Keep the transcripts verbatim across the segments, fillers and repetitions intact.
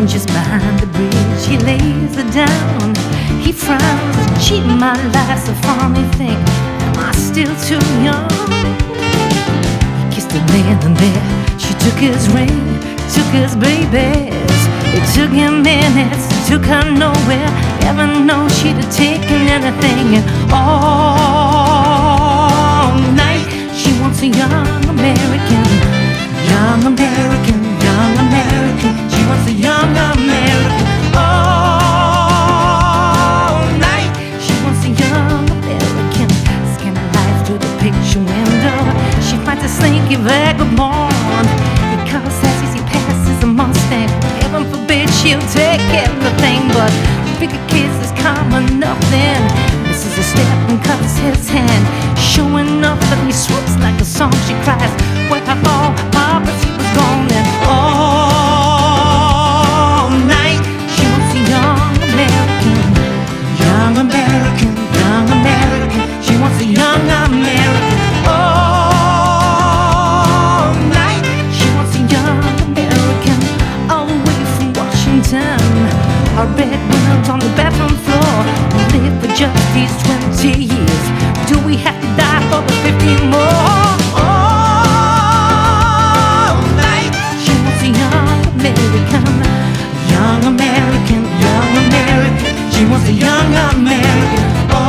just behind the bridge, he lays her down. He frowns, gee, my life's a funny thing. Am I still too young? He kissed the man and there she took his ring, took his babies. It took him minutes, it took her nowhere. Heaven knows she'd have taken anything. And all night she wants a young American, young American, young American. She wants a young American. All night she wants a young American. Scan her life through the picture window. She finds a slinky vagabond. He calls as he passes a Mustang. Heaven forbid she'll take everything, but bigger kids is common nothing. Misses a step and cuts his hand, showing up that he swoops like a song. She cries, where have all poverty was gone? And all night she wants a young American, young American, young American. She wants a young American. All night she wants a young American. Away from Washington, our breadwinners on the bathroom floor. We live for just these twenty years. Do we have to die for the fifteen more? All night she wants a young American, young American, young American. She wants a young American.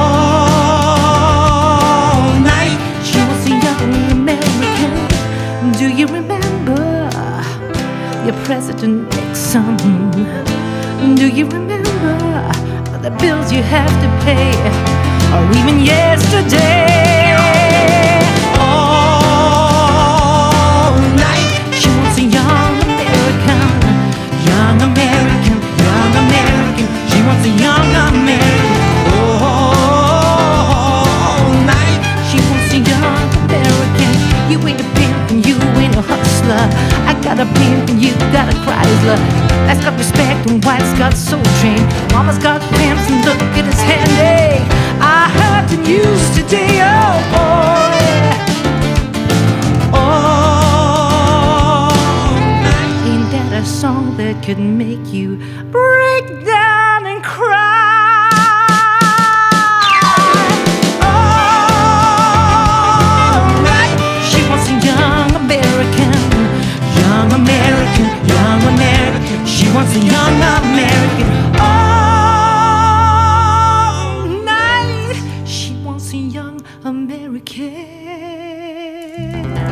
All night she wants a young American. Do you remember your President Nixon? Do you remember the bills you have to pay, or even yesterday? All night she wants a young American, young American, young American. She wants a young American. All night she wants a young American. You ain't a pimp and you ain't a hustler. I got a pimp and you got a Chrysler. That's got respect and white's got soul train. Mama's got pimps and look at his hand. Hey, I heard the news today, oh boy. Oh, ain't that a song that could make you break down and cry? She wants a young American. All night she wants a young American.